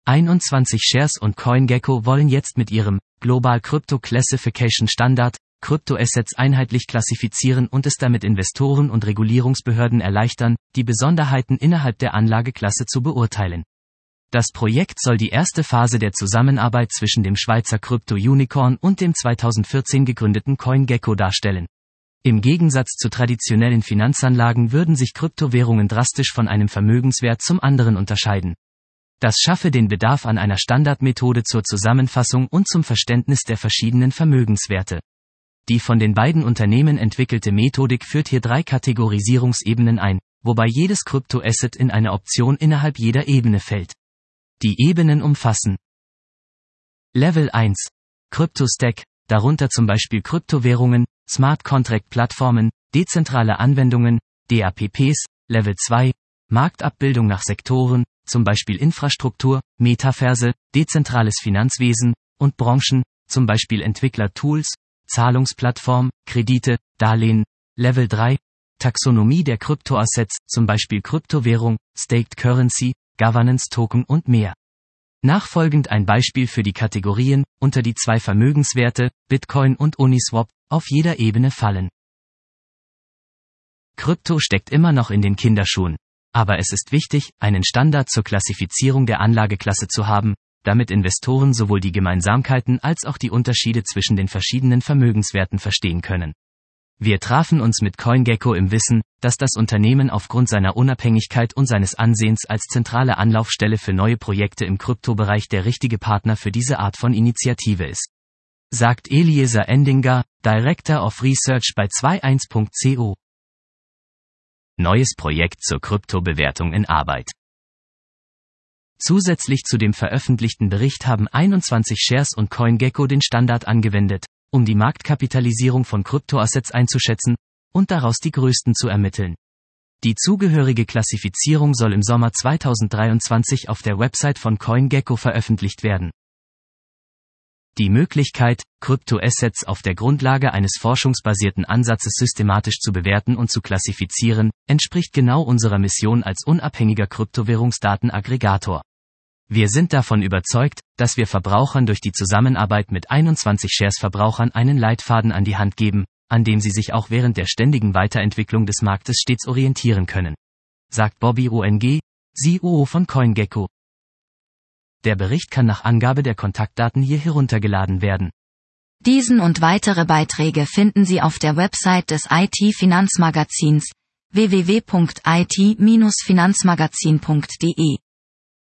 21 Shares und CoinGecko wollen jetzt mit ihrem Global Crypto Classification Standard Kryptoassets einheitlich klassifizieren und es damit Investoren und Regulierungsbehörden erleichtern, die Besonderheiten innerhalb der Anlageklasse zu beurteilen. Das Projekt soll die erste Phase der Zusammenarbeit zwischen dem Schweizer Krypto-Unicorn und dem 2014 gegründeten CoinGecko darstellen. Im Gegensatz zu traditionellen Finanzanlagen würden sich Kryptowährungen drastisch von einem Vermögenswert zum anderen unterscheiden. Das schaffe den Bedarf an einer Standardmethode zur Zusammenfassung und zum Verständnis der verschiedenen Vermögenswerte. Die von den beiden Unternehmen entwickelte Methodik führt hier 3 Kategorisierungsebenen ein, wobei jedes Kryptoasset in eine Option innerhalb jeder Ebene fällt. Die Ebenen umfassen Level 1. Kryptostack, darunter zum Beispiel Kryptowährungen, Smart Contract Plattformen, dezentrale Anwendungen, DApps. Level 2. Marktabbildung nach Sektoren, zum Beispiel Infrastruktur, Metaverse, dezentrales Finanzwesen und Branchen, zum Beispiel Entwickler-Tools, Zahlungsplattform, Kredite, Darlehen. Level 3. Taxonomie der Kryptoassets, zum Beispiel Kryptowährung, Staked Currency, Governance Token und mehr. Nachfolgend ein Beispiel für die Kategorien, unter die 2 Vermögenswerte, Bitcoin und Uniswap, auf jeder Ebene fallen. Krypto steckt immer noch in den Kinderschuhen. Aber es ist wichtig, einen Standard zur Klassifizierung der Anlageklasse zu haben, damit Investoren sowohl die Gemeinsamkeiten als auch die Unterschiede zwischen den verschiedenen Vermögenswerten verstehen können. Wir trafen uns mit CoinGecko im Wissen, dass das Unternehmen aufgrund seiner Unabhängigkeit und seines Ansehens als zentrale Anlaufstelle für neue Projekte im Kryptobereich der richtige Partner für diese Art von Initiative ist. Sagt Eliezer Endinger, Director of Research bei 21.co. Neues Projekt zur Kryptobewertung in Arbeit. Zusätzlich zu dem veröffentlichten Bericht haben 21 Shares und CoinGecko den Standard angewendet, um die Marktkapitalisierung von Kryptoassets einzuschätzen und daraus die größten zu ermitteln. Die zugehörige Klassifizierung soll im Sommer 2023 auf der Website von CoinGecko veröffentlicht werden. Die Möglichkeit, Kryptoassets auf der Grundlage eines forschungsbasierten Ansatzes systematisch zu bewerten und zu klassifizieren, entspricht genau unserer Mission als unabhängiger Kryptowährungsdatenaggregator. Wir sind davon überzeugt, dass wir Verbrauchern durch die Zusammenarbeit mit 21 Shares-Verbrauchern einen Leitfaden an die Hand geben, an dem sie sich auch während der ständigen Weiterentwicklung des Marktes stets orientieren können. Sagt Bobby Ong, COO von CoinGecko. Der Bericht kann nach Angabe der Kontaktdaten hier heruntergeladen werden. Diesen und weitere Beiträge finden Sie auf der Website des IT-Finanzmagazins www.it-finanzmagazin.de.